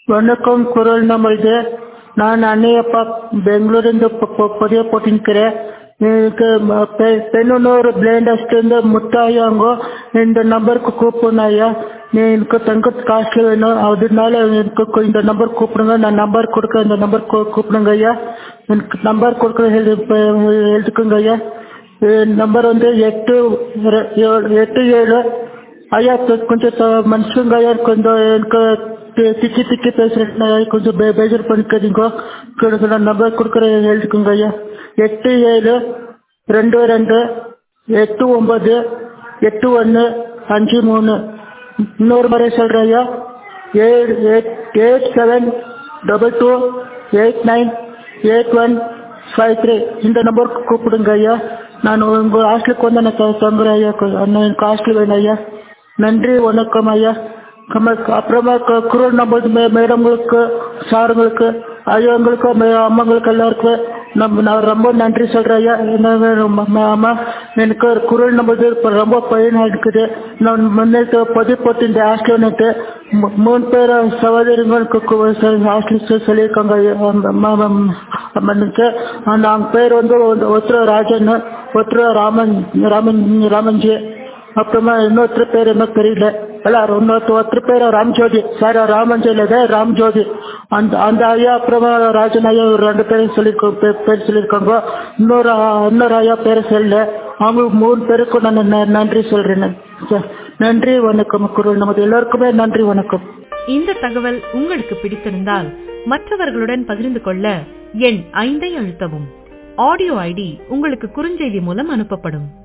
வணக்கம் குரல் நம்மளுது. நான் அன்னையப்பா பெங்களூರಿಂದ பதிய போட்டிருக்கிறேன். எனக்கு பெண்ணொரு பிளைண்ட் அசிஸ்டன்ட் முத்தாயாங்கோ இந்த நம்பருக்கு கூப்பிடுனாயா. எனக்கு தங்க காசு வேணும், அதனால எனக்கு இந்த நம்பர் கூப்பிடுங்க. நான் நம்பர் கொடுக்க இந்த நம்பர் கூப்பிடுங்க ஐயா. எனக்கு நம்பர் கொடுக்க எழுதுக்குங்க ஐயா. நம்பர் வந்து 87 ஐயா. கொஞ்சம் மனுஷங்க ஐயா, கொஞ்சம் எனக்கு திக்கி பேசுறேன், கொஞ்சம் பேஜர் பண்ணிக்கிறீங்க. நான் நம்பர் கொடுக்குறேன், எழுதுக்குங்க ஐயா. 8722898153. இன்னொரு முறை சொல்றேன் ஐயா. 8722898153. இந்த நம்பருக்கு கூப்பிடுங்க ஐயா. நான் உங்கள் ஹாஸ்டலுக்கு வந்து நான் தங்குறேன் ஐயா. எனக்கு ஹாஸ்டல் வேணும் ஐயா. நன்றி, வணக்கம் ஐயா. அப்புறமா குரல் நம்பர் மேடங்களுக்கு, சாருங்களுக்கு, ஐயாங்களுக்கு, அம்மாங்களுக்கு எல்லாருக்கும் நான் ரொம்ப நன்றி சொல்கிறேன் ஐயா. அம்மா, எனக்கு குரல் நம்பர் இப்போ ரொம்ப பயனாக இருக்குது. நான் முன்னேற்ற பதிவு போட்டு ஹாஸ்டல்னுட்டு 3 பேர் சகோதரிங்களுக்கு ஹாஸ்டல் சொல்லியிருக்காங்க ஐயா. அம்மனுக்கு அவங்க பேர் வந்து ஒருத்தர் ராஜன், ஒருத்தர் ராமன்ஜி, அப்புறமா இன்னொருத்தர் பேர் என்ன தெரியல. எல்லாரும் ஒருத்தர் பேர் ராம்ஜோதி. சார் ராமன்ஜி இல்லை, ராம்ஜோதி. அந்த ஐயா அப்புறமா ராஜன் ஐயா 2 பேரும் பேர் சொல்லியிருக்காங்க. இன்னொரு ஐயா பேரை சொல்லல. அவங்களுக்கு 3 பேருக்கும் நான் நன்றி சொல்றேன். நன்றி, வணக்கம். குரல் நமது எல்லாருக்குமே நன்றி, வணக்கம். இந்த தகவல் உங்களுக்கு பிடித்திருந்தால் மற்றவர்களுடன் பகிர்ந்து கொள்ள எண் 5 அழுத்தவும். ஆடியோ ஐடி உங்களுக்கு குறுஞ்செய்தி மூலம் அனுப்பப்படும்.